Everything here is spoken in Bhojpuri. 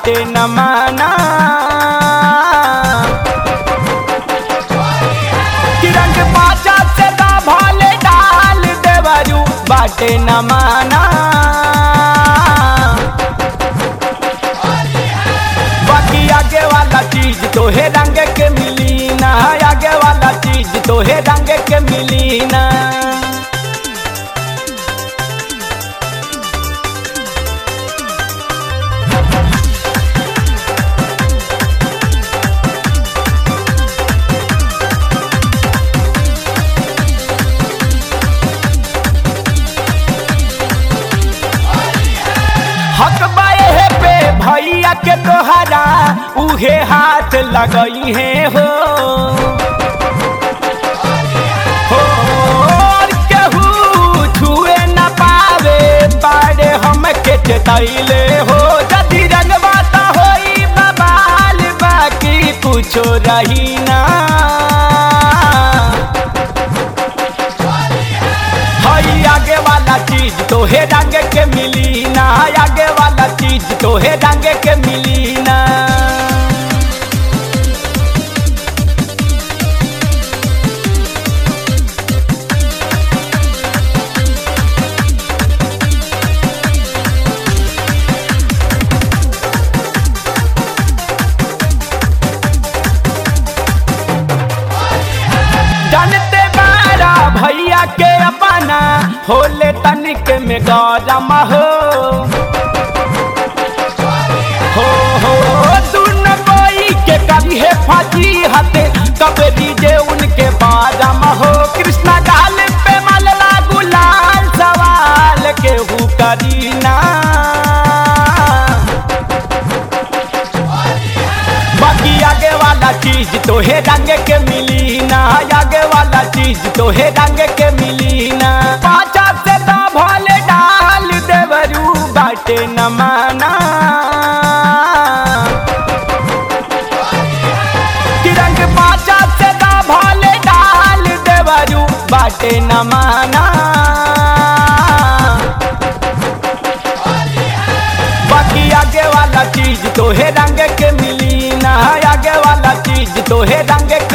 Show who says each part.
Speaker 1: बाटे न माना। कि रंग पाचा से दा भाले डाल देवरू बाटे न माना। बाकी आगे वाला चीज तो है रंग के मिली ना, आगे वाला चीज तो है रंग के मिली ना। हक बाए पे भैया के तोहरा उहे हाथ लगई है हो। और केहू छुए न पावे बाड़े हम के चतैले हो। जदि रंगवा त होई बबाल बाकी कुछो रही ना। हई आगे वाला चीज तो है रंग के मिली ना, आगे वाला चीज तो है रंग के मिली ना। जानते बारा भैया के अपना होले तनिक में गरम हो। दुन कोई के कभी है फाजी हते कबे दीजे उनके बारम हो। कृष्णा गाल पे मलला गुलाल सवाल के हु करीना। बाकी आगे वाला चीज तो है रंग के मिली ना, आगे वाला चीज तो है रंग के मिली ना। पाचा से दा भले डाल देवरू बाटे न माना। कि रंग पाचा से दा भले डाल देवरू बाटे न माना। बाकी आगे वाला चीज तो है रंग के मिली ना, आगे वाला चीज तो है रंग के